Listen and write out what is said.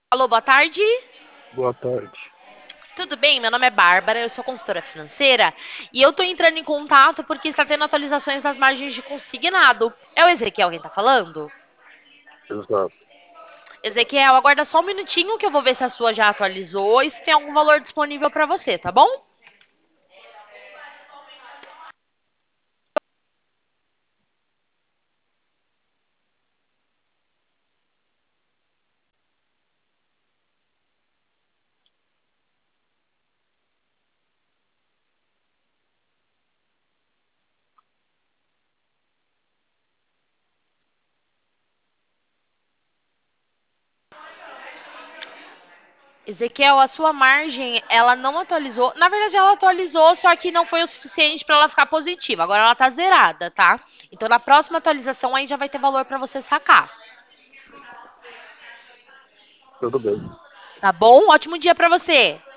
Alô, boa tarde. Boa tarde. Tudo bem? Meu nome é Bárbara, eu sou consultora financeira e eu tô entrando em contato porque está tendo atualizações das margens de consignado. É o Ezequiel quem tá falando? Exato. Ezequiel, aguarda só um minutinho que eu vou ver se a sua já atualizou e se tem algum valor disponível para você, tá bom? Ezequiel, a sua margem, ela não atualizou. Na verdade, ela atualizou, só que não foi o suficiente para ela ficar positiva. Agora ela tá zerada, tá? Então, na próxima atualização, aí já vai ter valor para você sacar. Tudo bem. Tá bom? Ótimo dia para você.